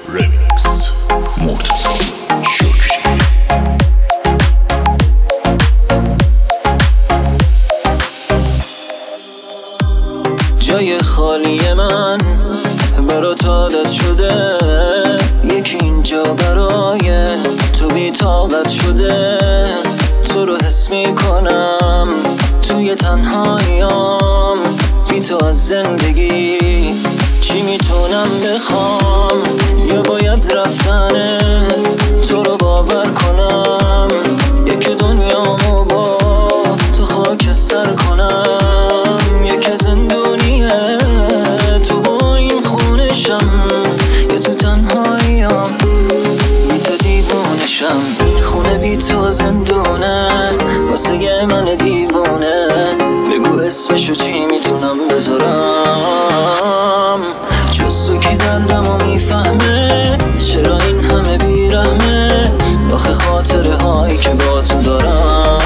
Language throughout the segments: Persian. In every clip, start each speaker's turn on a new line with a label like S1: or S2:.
S1: رمیکس مرتضی شکری.
S2: جای خالی من برات عادت شده، یکی اینجا برای تو بی طاقت شده. تو رو حس میکنم توی تنهاییام، بی تو از زندگی چی میتونم بخوام؟ یا باید رفتن تو رو باور کنم، یک دنیامو با تو خاکستر کنم. یک زندونیه تو با این خونشم، یا تو تنهاییام بی تو دیوونشم. این خونه بی تو زندونه واسه من دیوونه. بگو اسمشو چی میتونم بذارم؟ جز تو کی دردمو میفهمه؟ چرا این همه بیرحمه؟ آخه خاطره هایی که با تو دارم.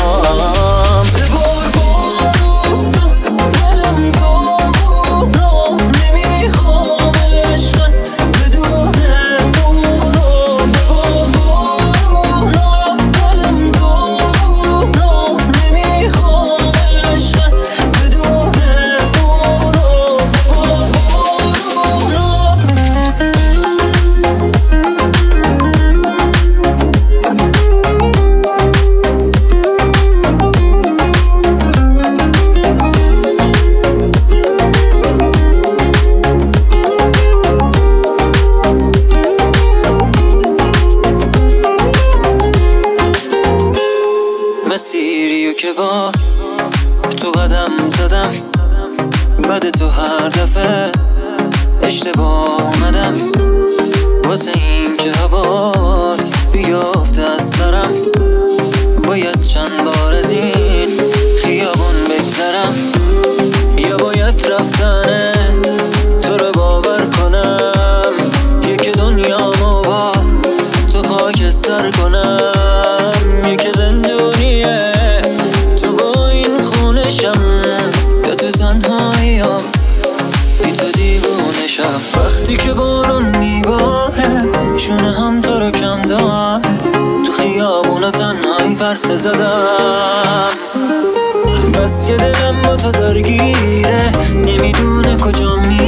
S2: مسیریو که با تو قدم دادم، بعد تو هر دفعه اشتباه اومدم. واسه این که هوات بیافته از سرم، باید چند بار از این خیابون بگذرم. یا باید رفتن تو رو باور کنم، یک دنیامو با تو خاکستر کنم. یک زندونیه تو با این خونشم، یا تو تنهاییام بی تو دیوونشم. وقتی که بارون میباره شونه هم تو رو کم دارم، تو خیابون تنهایی فرسه زدم. بس که دلم با تو درگیره، نمیدونه کجا